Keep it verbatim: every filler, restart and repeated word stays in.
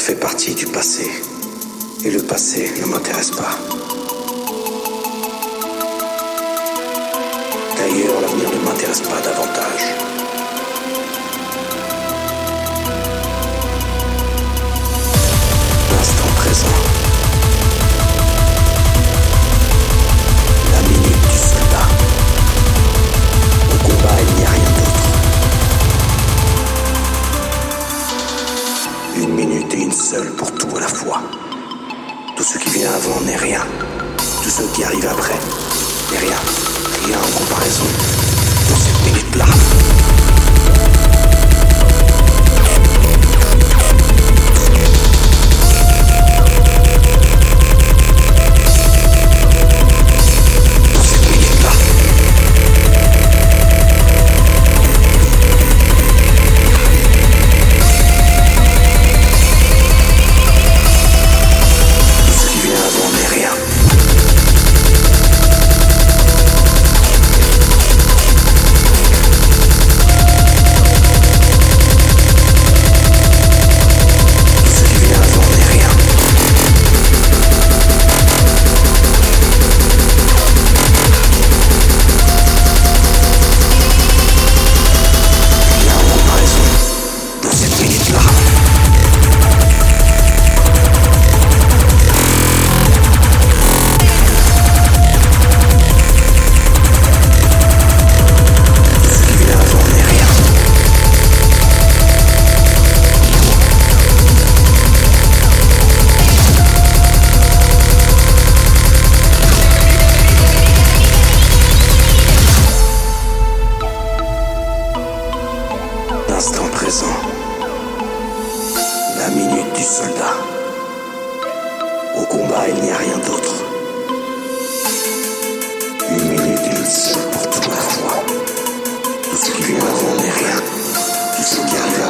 fait partie du passé. Et le passé ne m'intéresse pas. D'ailleurs, l'avenir ne m'intéresse pas davantage. L'instant présent. La minute du soldat. Au combat, il n'y a rien d'autre. Une minute et une seule pour tout à la fois. Tout ce qui vient avant n'est rien. Tout ce qui arrive après n'est rien. Rien en comparaison dans cette minute-là. L'instant présent, la minute du soldat. Au combat, il n'y a rien d'autre. Une minute et une seule pour toute la fois. Tout ce qui vient avant n'est rien. Tout ce qui arrive